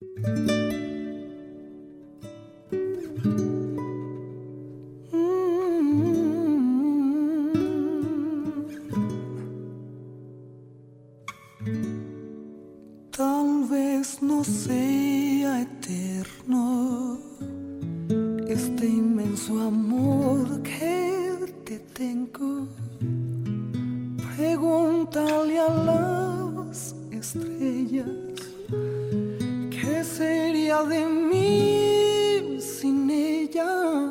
Tal vez no sea eterno este inmenso amor que te tengo. Pregúntale a las estrellas qué sería de mí sin ellas.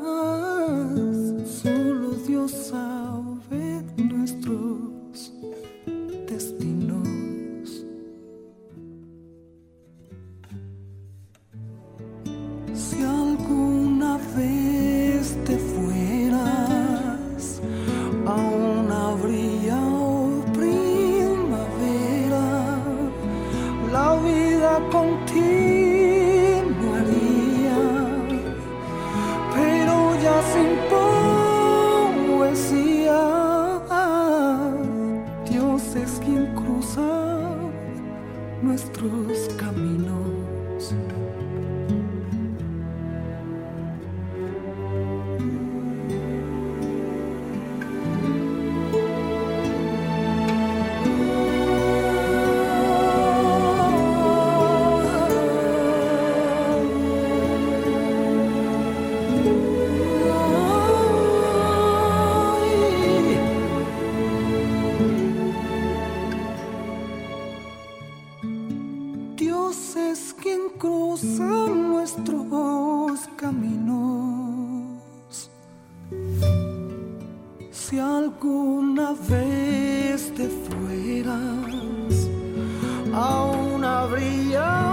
Solo Dios sabe nuestros destinos. Si alguna vez te fueras, aún habría primavera, la vida continuaría, pero ya sin poesía. Dios es quien cruza nuestros caminos. Dios es quien cruza nuestros caminos. Si alguna vez te fueras, aún habría